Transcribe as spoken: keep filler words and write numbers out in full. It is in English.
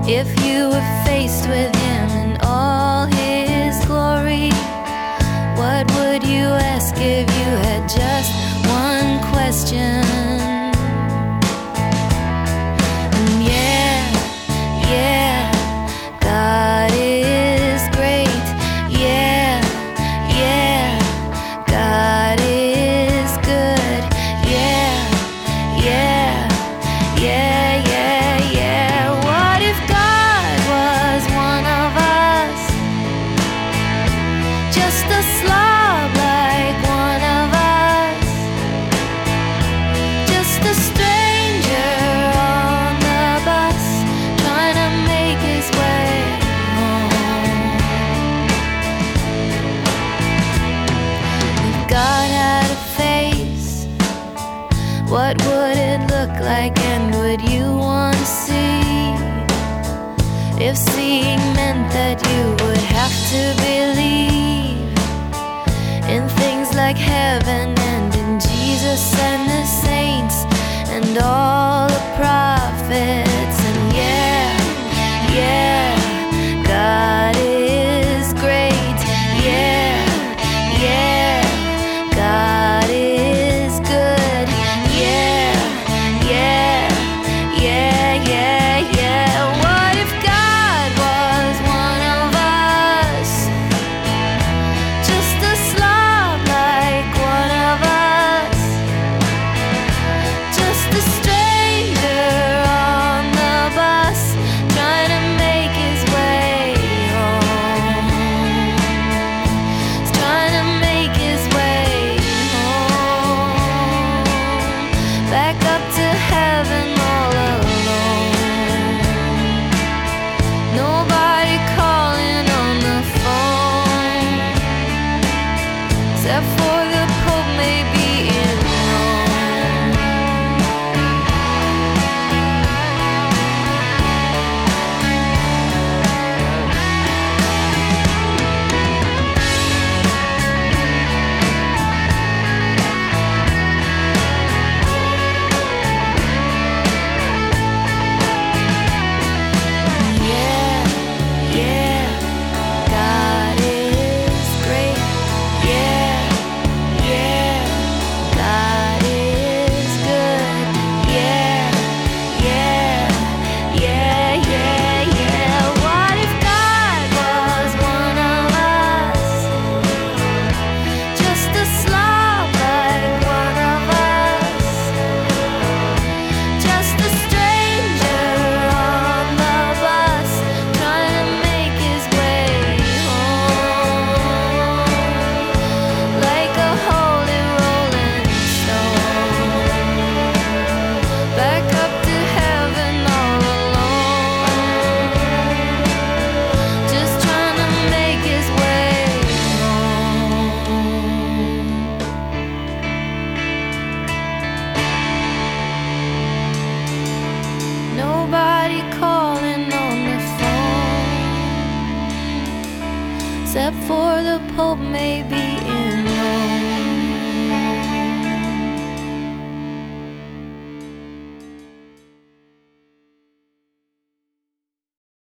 If you were faced with him in all his glory, what would you ask if you had just one question? And yeah, yeah, God is great. Yeah, yeah, God is good. Yeah, yeah, yeah, yeah, yeah. What if God was one of us? Just a slob like one of us. Just a stranger on the bus, trying to make his way home. If God had a face, what would it look like, and would you want to see? If seeing meant that you would have to believe in things like heaven and in Jesus and the saints and all the prophets. And yeah, yeah, God is great. Yeah, yeah, God is good. Yeah, yeah, yeah, yeah, yeah. What if God was one of us? Just a slob like one of us. Just a stranger on the bus, trying to make his way home. He's trying to make his way home. Back up to heaven all alone. Nobody calling on the phone, except for the Pope maybe in Rome. Yeah, yeah, God is great. Yeah, yeah, God is good. Yeah, yeah, yeah, yeah, yeah. What if God was one of us? Just a slob like one of us. Just a stranger on the bus, trying to make his way home. Like a holy rolling stone. Back up to heaven all alone. Just trying to make his way home. Nobody calling on the phone, except for the Pope maybe in Rome.